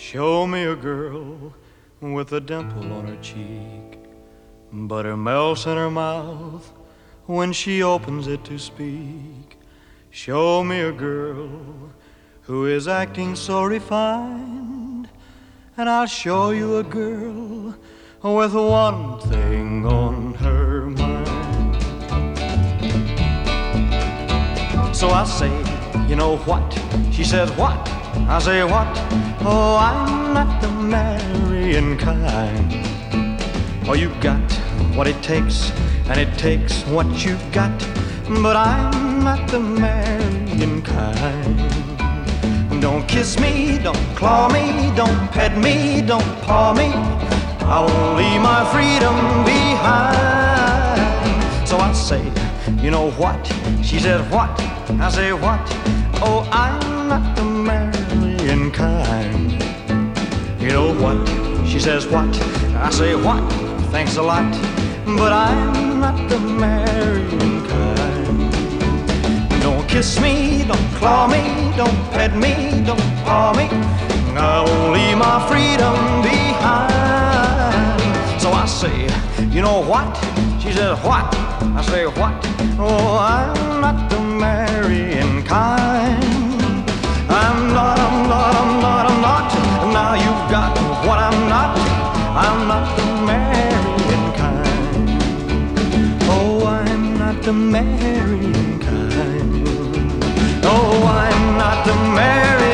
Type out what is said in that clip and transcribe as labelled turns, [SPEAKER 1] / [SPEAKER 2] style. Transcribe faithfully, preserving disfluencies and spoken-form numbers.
[SPEAKER 1] Show me a girl with a dimple on her cheek, butter melts in her mouth when she opens it to speak. Show me a girl who is acting so refined, and I'll show you a girl with one thing on her mind. So I say, you know what? She says, what? I say, what? Oh, I'm not the marrying kind. Oh, you got what it takes, and it takes what you got, but I'm not the marrying kind. Don't kiss me, don't claw me, don't pet me, don't paw me. I won't leave my freedom behind. So I say, you know what? She says, what? I say, what? Oh, I'm not the marrying kind. You know what? She says, what? I say, what? Thanks a lot, but I'm not the marrying kind. Don't kiss me, don't claw me, don't pet me, don't paw me. I won't leave my freedom behind. So I say, you know what? She says, what? I say, what? Oh, I'm not the marrying kind. I'm not, I'm not, I'm not, I'm not. Now you've got what I'm not. I'm not the marrying kind. Oh, I'm not the marrying kind. Oh, I'm not the marrying kind.